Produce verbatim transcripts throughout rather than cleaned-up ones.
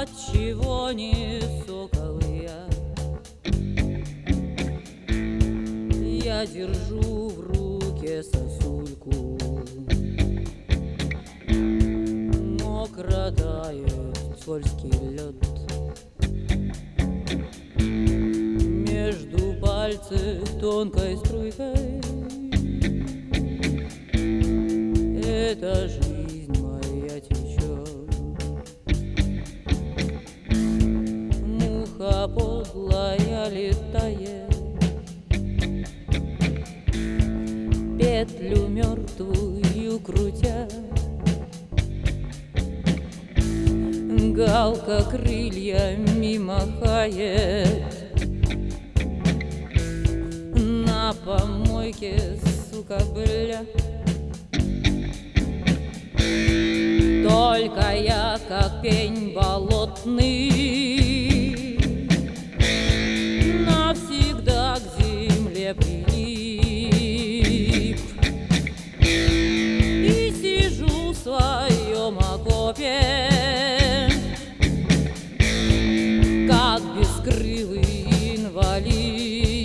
Отчего не сокол я? Я держу в руке сосульку, мокро тает скользкий лед. Между пальцев тонкой струйкой эта жизнь моя течет. Муха подлая летает, петлю мертвую крутя. Галка крыльями махает, на помойке, сука, бля. Только я, как пень болотный, навсегда к земле прилип и сижу в своем окопе, как бескрылый инвалид.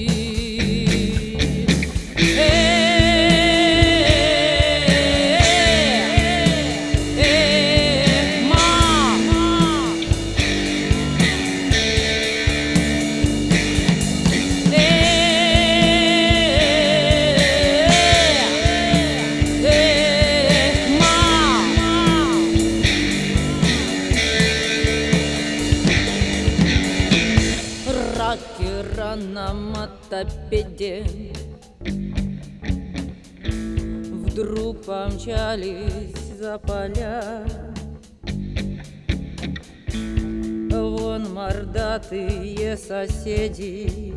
На мотопеде вдруг помчались за поля. Вон мордатые соседи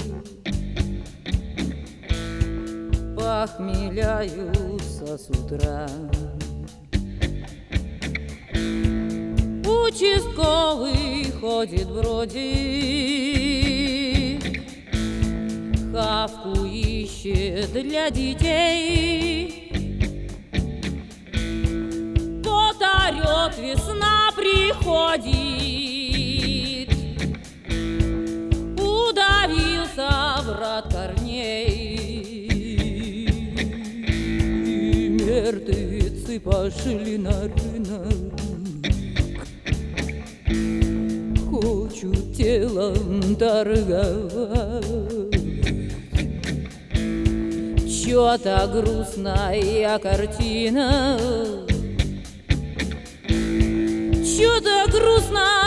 похмеляются с утра. Участковый ходит бродит, хавку ищет для детей. Вот орет, весна приходит, удавился врат корней. Мертвецы пошли на рынок, хочут телом торговать. Чё-то грустная картина, чё-то грустная